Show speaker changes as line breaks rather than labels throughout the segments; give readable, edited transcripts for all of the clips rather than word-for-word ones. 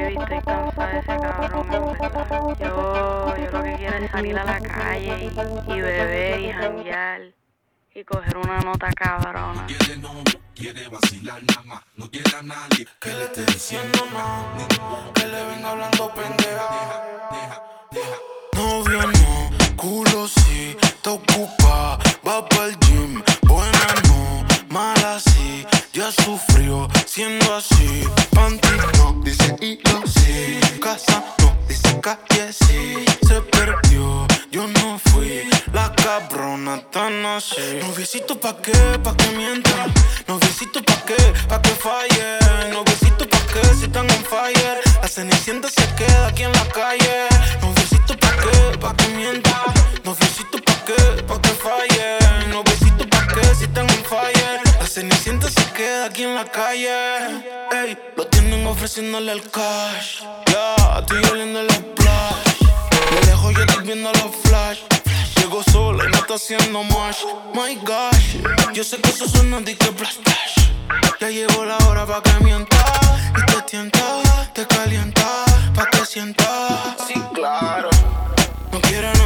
baby, estoy cansada de ese cabrón, en verdad. Yo lo que quiero es salir a la calle y beber y janguear y coger una nota cabrona.
Quiere novio, quiere vacilar nada más. No quiere a nadie que le esté diciendo nada. Que le venga hablando pendeja. Deja. Novio no, culo sí, te ocupa, va pa'l gym. Buena no, mala sí, ya sufrió siendo así. Panty no, dice hilo sí. Casa no, dice calle sí. Se perdió, yo no fui. La cabrona tan así. Noviecito pa' qué mientan. Noviecito pa' que falle. Noviecito pa' qué si están on fire. La cenicienta se queda aquí en la calle. Noviecito pa' que mientan. Noviecito pa' que falle. Noviecito pa' qué si están on fire. La cenicienta se queda aquí en la calle. Ey, lo tienen ofreciéndole el cash. Ya, estoy oliendo el splash. De lejos yo estoy viendo los flash. Llego sola y no está haciendo mash. My gosh, yo sé que eso suena de que flash flash. Ya llegó la hora pa' que mienta. Y te tienta, te calienta, pa' que sienta. Sí, claro. No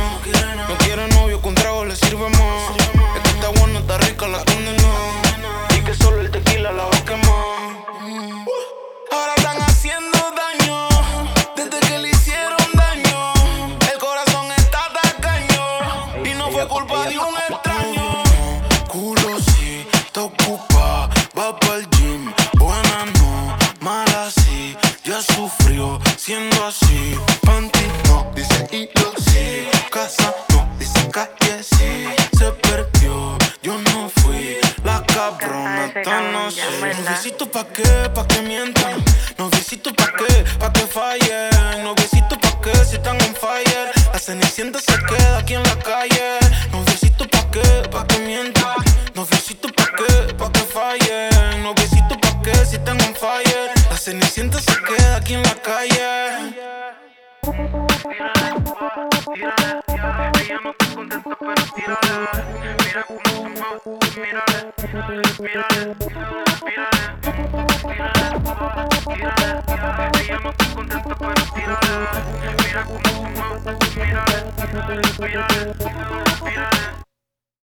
quiere novio, con trago le sirve más. Es que está buena, está rica, la condena. Y que solo el tequila la va a quemar. Ahora están haciendo daño, desde que le hicieron daño. El corazón está tacaño, y no fue culpa de un extraño. Culo sí, te ocupa, va pa'l gym. Buena no, mala sí, ya sufrió siendo así. Panty no, dice hilo sí. Casa no, dice calle sí. Se perdió, yo no fui. La cabrona tan así. Noviecito pa' que mientan. Noviecito pa' que falle. Noviecito pa' que si están on fire. La cenicienta se queda aquí en la calle. Noviecito pa' que mientan. Noviecito pa' que falle. Noviecito pa' que si están on fire. La cenicienta se queda aquí en la calle. Tírale, ella no está contenta pero tírale. Mira cómo se mueve, mírale. Ella no está contenta pero tírale. Mira cómo se mueve, mírale.